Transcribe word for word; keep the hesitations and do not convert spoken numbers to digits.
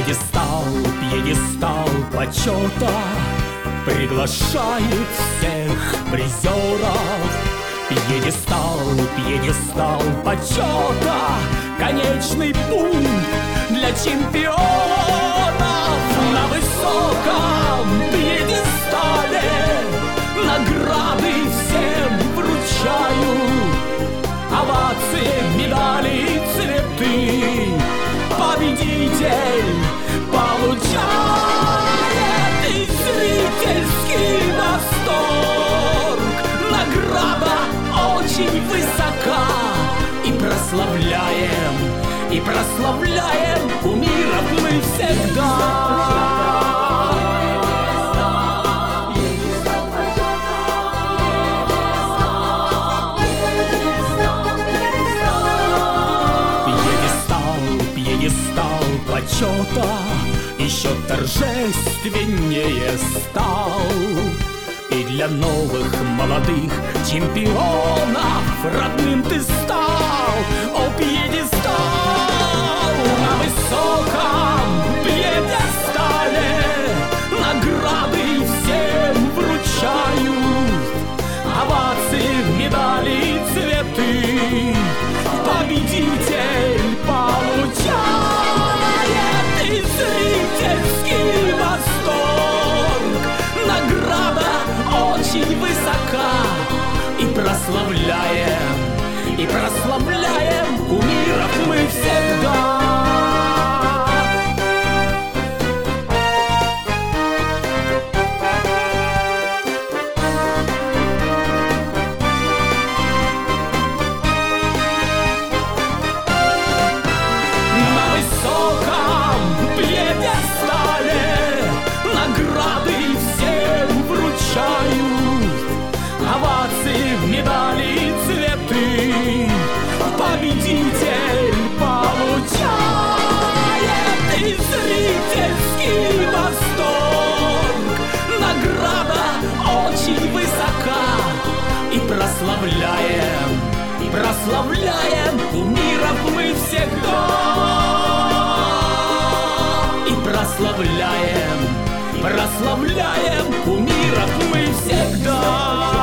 Пьедестал, пьедестал почета приглашает всех призеров. Пьедестал, пьедестал почета, конечный пункт для чемпионов. На высоком пьедестале награды всем вручают, овации, медали и цветы победитель получает. И зрительский восторг, награда очень высока. И прославляем, и прославляем кумиров мы всегда. Пьедестал почета еще торжественнее стал. И для новых молодых чемпионов родным ты стал. О, пьедестал! На высоком пьедестале награды всем вручают, овации, медали и цветы победитель получает. И зрительский восторг, награда очень высока. И прославляем, и прославляем кумиров мы всегда. Овации, медали и цветы победитель получает. И зрительский восторг, награда очень высока. И прославляем, и прославляем кумиров мы всегда. И прославляем, прославляем кумиров мы всегда.